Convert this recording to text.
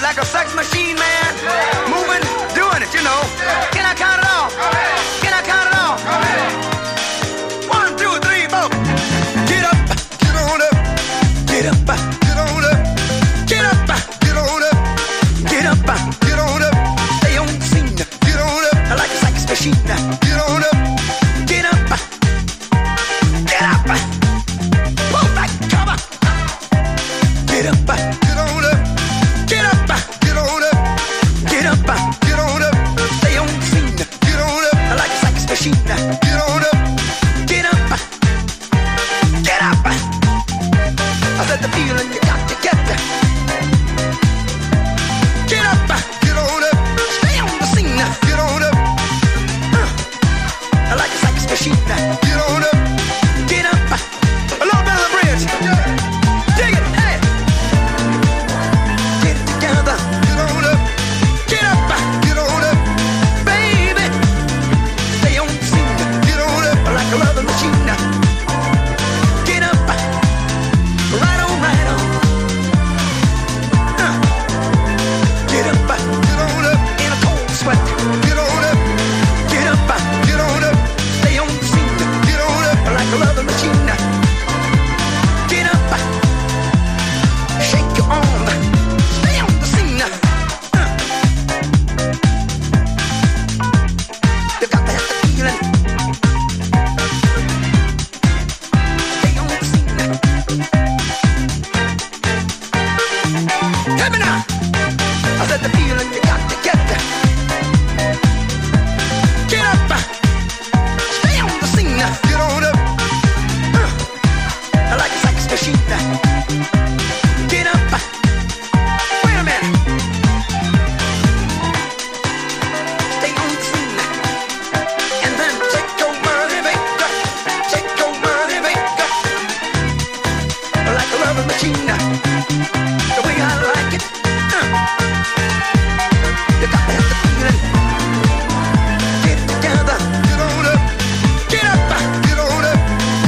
like a sex machine, man. Moving, doing it, you know. Can I count it off? Can I count it off? 1, 2, 3, 4. Get up, get on up, get up, get on up, get up, get on up, get up, get on up. Stay on the scene, get on up, like a sex machine. Get on up, get up, get up. Pull back cover. Get up, get on up, get up, get on up, get up, get on up. Stay on the scene, get on up, like a sex machine. Get on up, get up, get up. I said the feeling you got to get. Get up, get on up, stay on the scene. Get on up, like a sex machine. Get on up, get up. A little bit of the bridge. Dig it, hey. Get it together. Get on up, get up, get on up, baby. Stay on the scene. Get on up, like a loving machine. Get up, right on, right on. Get up, get on up, in a cold sweat. Get on up, get up, get on up. Stay on the scene. Get on up, like a loving machine. Get up, shake your arm. Stay on the scene. You got to have the feeling. Stay on the scene. Hear me now. I said the feeling you got to get. Get up, stay on the scene. Get on up, like a sex machine. Get up, wait a minute. Stay on the scene, and then take your money, maker. Take your money, maker, like a rubber machine.